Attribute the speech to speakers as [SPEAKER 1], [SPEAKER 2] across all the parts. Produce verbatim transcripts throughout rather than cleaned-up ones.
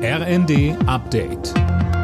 [SPEAKER 1] R N D Update.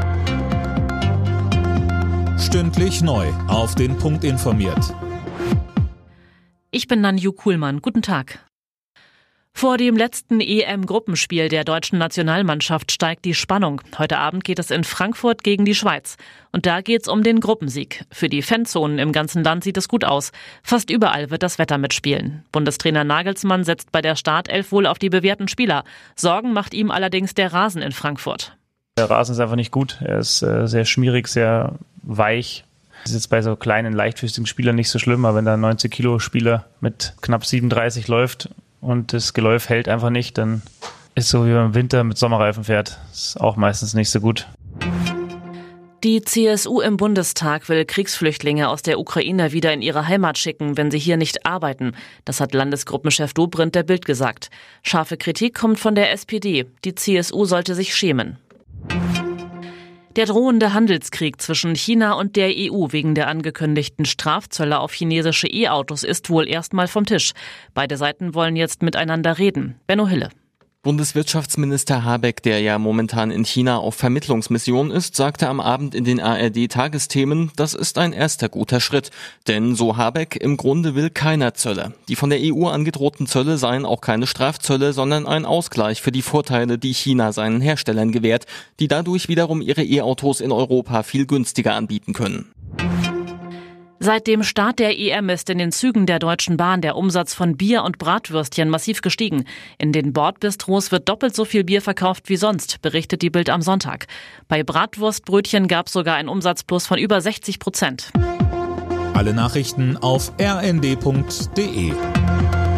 [SPEAKER 1] Stündlich neu auf den Punkt informiert.
[SPEAKER 2] Ich bin Nanju Kuhlmann. Guten Tag. Vor dem letzten E M-Gruppenspiel der deutschen Nationalmannschaft steigt die Spannung. Heute Abend geht es in Frankfurt gegen die Schweiz. Und da geht's um den Gruppensieg. Für die Fanzonen im ganzen Land sieht es gut aus. Fast überall wird das Wetter mitspielen. Bundestrainer Nagelsmann setzt bei der Startelf wohl auf die bewährten Spieler. Sorgen macht ihm allerdings der Rasen in Frankfurt.
[SPEAKER 3] Der Rasen ist einfach nicht gut. Er ist äh, sehr schmierig, sehr weich. Das ist jetzt bei so kleinen, leichtfüßigen Spielern nicht so schlimm, aber wenn da ein neunzig Kilo Spieler mit knapp siebenunddreißig läuft und das Geläuf hält einfach nicht, dann ist so wie beim Winter mit Sommerreifen fährt. Das ist auch meistens nicht so gut.
[SPEAKER 2] Die C S U im Bundestag will Kriegsflüchtlinge aus der Ukraine wieder in ihre Heimat schicken, wenn sie hier nicht arbeiten. Das hat Landesgruppenchef Dobrindt der Bild gesagt. Scharfe Kritik kommt von der S P D. Die C S U sollte sich schämen. Der drohende Handelskrieg zwischen China und der E U wegen der angekündigten Strafzölle auf chinesische E-Autos ist wohl erstmal vom Tisch. Beide Seiten wollen jetzt miteinander reden. Benno Hille.
[SPEAKER 4] Bundeswirtschaftsminister Habeck, der ja momentan in China auf Vermittlungsmission ist, sagte am Abend in den A R D-Tagesthemen, das ist ein erster guter Schritt. Denn, so Habeck, im Grunde will keiner Zölle. Die von der E U angedrohten Zölle seien auch keine Strafzölle, sondern ein Ausgleich für die Vorteile, die China seinen Herstellern gewährt, die dadurch wiederum ihre E-Autos in Europa viel günstiger anbieten können.
[SPEAKER 2] Seit dem Start der E M ist in den Zügen der Deutschen Bahn der Umsatz von Bier und Bratwürstchen massiv gestiegen. In den Bordbistros wird doppelt so viel Bier verkauft wie sonst, berichtet die Bild am Sonntag. Bei Bratwurstbrötchen gab es sogar einen Umsatzplus von über sechzig Prozent.
[SPEAKER 1] Alle Nachrichten auf r n d punkt d e.